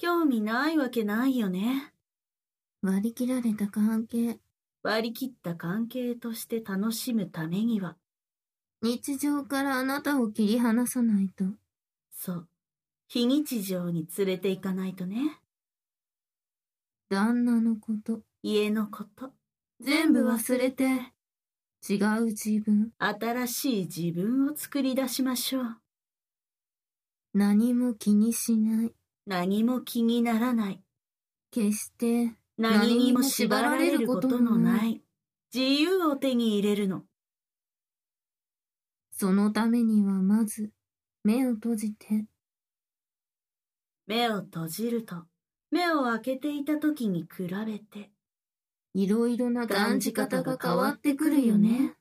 興味ないわけないよね。 割り切られた関係。 割り切った関係として楽しむためには、 日常からあなたを切り離さないと。 そう、非日常に連れて行かないとね。 旦那のこと、 家のこと、 全部忘れて、違う自分、 新しい自分を作り出しましょう。 何も気にしない。 何も気にならない。 決して何にも縛られることのない自由を手に入れるの。 そのためにはまず目を閉じて。 目を閉じると、目を開けていた時に比べて、 いろいろな感じ方が変わってくるよね。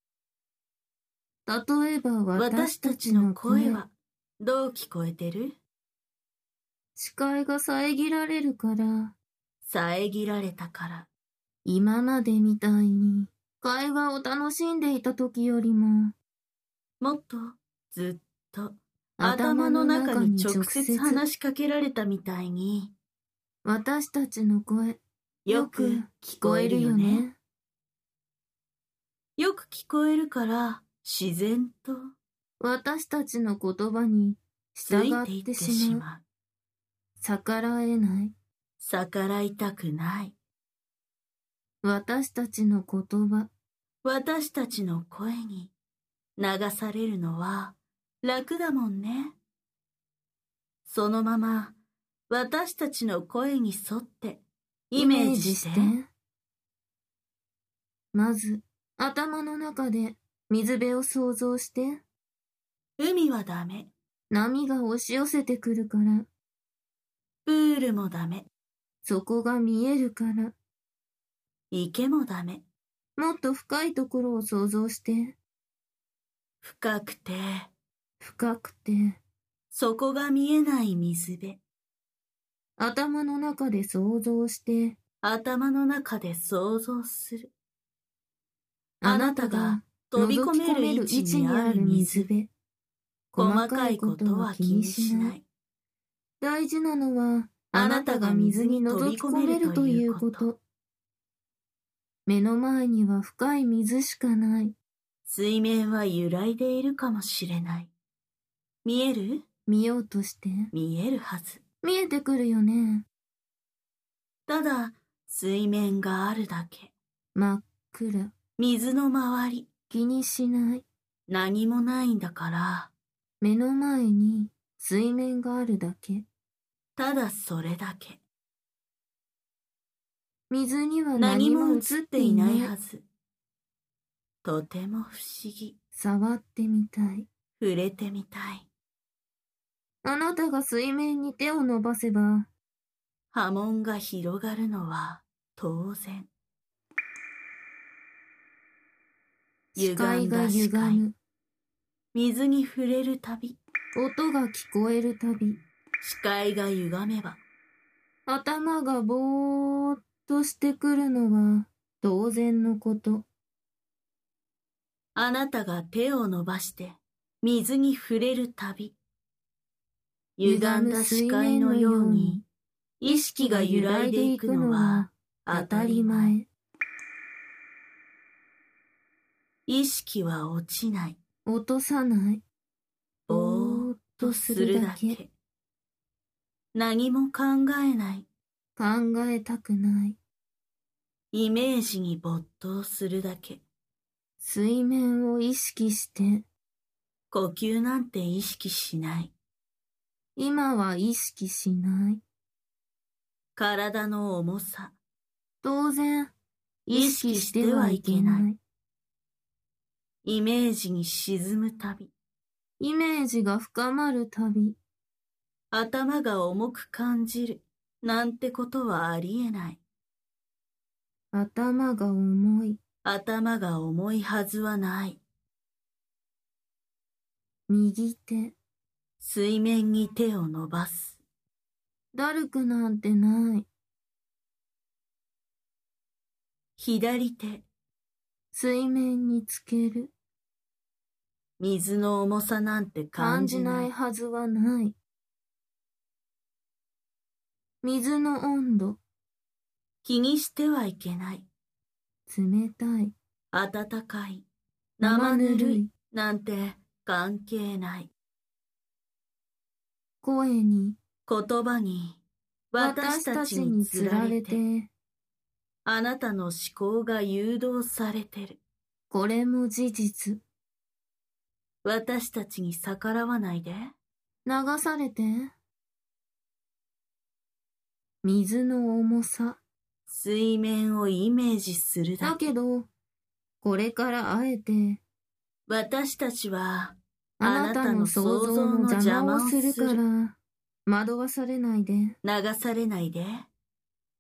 例えば私たちの声はどう聞こえてる？ 視界が遮られるから、 遮られたから。 今までみたいに会話を楽しんでいた時よりも、 もっとずっと頭の中に直接話しかけられたみたいに、 私たちの声、 よく聞こえるよね。よく聞こえるから自然と私たちの言葉につい従っていっててしまう。 しまう。 逆らえない。 逆らいたくない。 私たちの言葉、 私たちの声に流されるのは楽だもんね。そのまま私たちの声に沿ってイメージして。 まず、頭の中で水辺を想像して。 海はダメ。 波が押し寄せてくるから。 プールもダメ。 そこが見えるから。 池もダメ。 もっと深いところを想像して。 深くて、 深くて、 そこが見えない水辺。 頭の中で想像して。 頭の中で想像する。 あなたが飛び覗き込込める位める位置置にあるにある水辺。 水辺。 細かいことは気にしない。 大事なのは、 ああなたなたがが水に水に覗き込め飛び込めるといるといううこ。 こと目の前には深い水しかない。 水面は揺らいでいるかもしれない。見える？ 見ようとして。 見えるはず。 見えてくるよね。 ただ、水面があるだけ。 真っ暗。 水の周り、 気にしない。 何もないんだから、 目の前に水面があるだけ。 ただそれだけ。 水には何何もも映っ映ってていいなないい。 はず。とても不思議。 触ってみたい。 触れてみたい。 あなたが水面に手を伸ばせば、 波紋が広がるのは当然。 視界が視界。 歪む。 水に触れるたび、 音が聞こえるたび、 視界が歪めば、 頭がぼーっとしてくるのは当然のこと。 あなたが手を伸ばして水に触れるたび、歪んだ視界のように意識が揺らいでいくのは当たり前。意識は落ちない。 落とさない。 ぼーっとするだけ。何も考えない。 考えたくない。 イメージに没頭するだけ。 水面を意識して、 呼吸なんて意識しない。 今は意識しない。 体の重さ。 当然、意識してはいけない。 イメージに沈むたび。 イメージが深まるたび、 頭が重く感じる。なんてことはありえない。 頭が重い。 頭が重いはずはない。 右手、 水面に手を伸ばす。 だるくなんてない。 左手、 水面につける。 水の重さなんて感感じじな。 ないいはずはない。 水の温度、 気にしてはいけない。 冷たい、 暖かい、 生ぬるい、 なんて関係ない。 声に、 言葉に、私たちにつられて、あなたの思考が誘導されてる。 これも事実。 私たちに逆らわないで。 流されて。水の重さ。 水面をイメージするだけ。 だけど、これからあえて、 私たちは、 あなたの想像の邪魔をするから、惑わされないで。 流されないで。